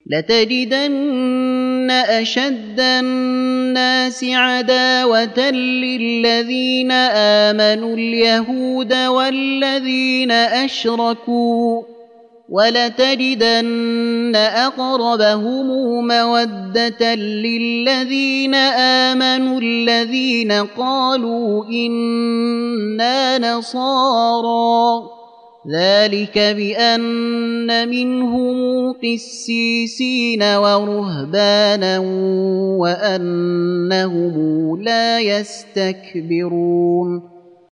لتجدن أشد الناس عداوة للذين آمنوا اليهود والذين أشركوا ولتجدن أقربهم مودة للذين آمنوا الذين قالوا إنا نصارى ذلك بأن منهم قسيسين ورهبانا وأنهم لا يستكبرون